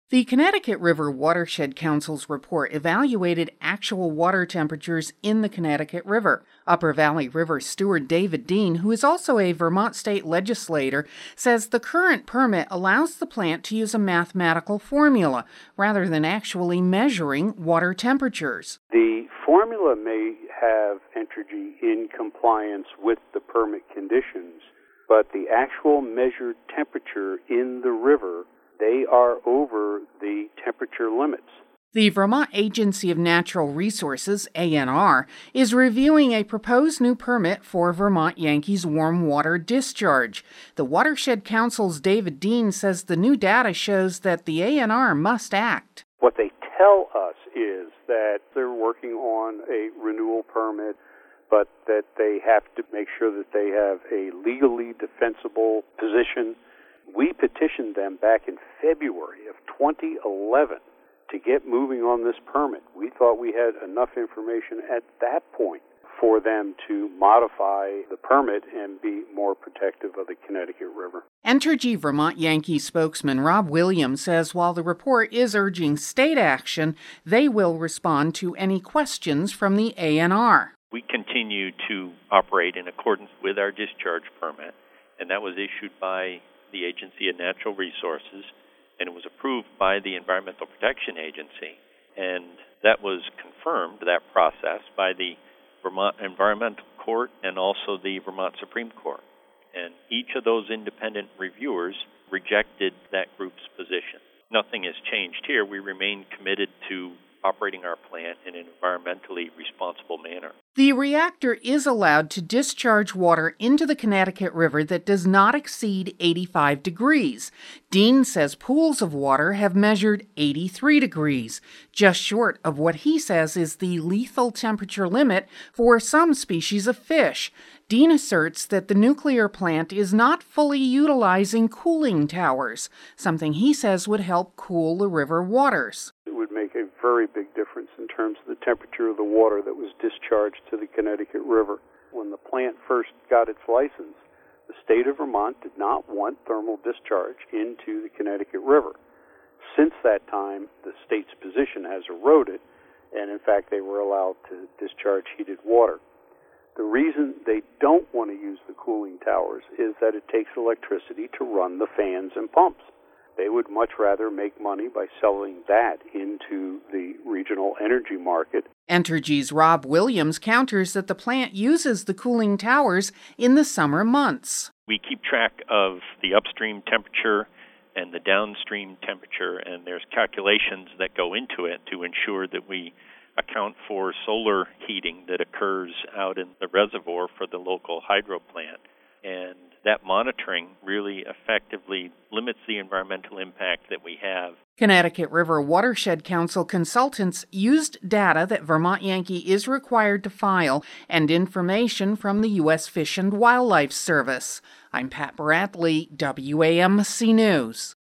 The Connecticut River Watershed Council's report evaluated actual water temperatures in the Connecticut River. Upper Valley River steward David Dean, who is also a Vermont state legislator, says the current permit allows the plant to use a mathematical formula rather than actually measuring water temperatures. The formula may have Entergy in compliance with the permit conditions, but the actual measured temperature in the river, they are over the temperature limits. The Vermont Agency of Natural Resources, ANR, is reviewing a proposed new permit for Vermont Yankees warm water discharge. The Watershed Council's David Dean says the new data shows that the ANR must act. What they tell us is that they're working on a renewal permit, but that they have to make sure that they have a legally defensible position. We petitioned them back in February of 2011 to get moving on this permit. We thought we had enough information at that point for them to modify the permit and be more protective of the Connecticut River. Entergy Vermont Yankee spokesman Rob Williams says while the report is urging state action, they will respond to any questions from the ANR. We continue to operate in accordance with our discharge permit, and that was issued by the Agency of Natural Resources, and it was approved by the Environmental Protection Agency. And that was confirmed, that process, by the Vermont Environmental Court and also the Vermont Supreme Court. And each of those independent reviewers rejected that group's position. Nothing has changed here. We remain committed to operating our plant in an environmentally responsible manner. The reactor is allowed to discharge water into the Connecticut River that does not exceed 85 degrees. Dean says pools of water have measured 83 degrees, just short of what he says is the lethal temperature limit for some species of fish. Dean asserts that the nuclear plant is not fully utilizing cooling towers, something he says would help cool the river waters. It would make a very big difference in terms of the temperature of the water that was discharged to the Connecticut River. When the plant first got its license, the state of Vermont did not want thermal discharge into the Connecticut River. Since that time, the state's position has eroded, and in fact, they were allowed to discharge heated water. The reason they don't want to use the cooling towers is that it takes electricity to run the fans and pumps. They would much rather make money by selling that into the regional energy market. Entergy's Rob Williams counters that the plant uses the cooling towers in the summer months. We keep track of the upstream temperature and the downstream temperature, and there's calculations that go into it to ensure that we account for solar heating that occurs out in the reservoir for the local hydro plant. And that monitoring really effectively limits the environmental impact that we have. Connecticut River Watershed Council consultants used data that Vermont Yankee is required to file and information from the U.S. Fish and Wildlife Service. I'm Pat Bradley, WAMC News.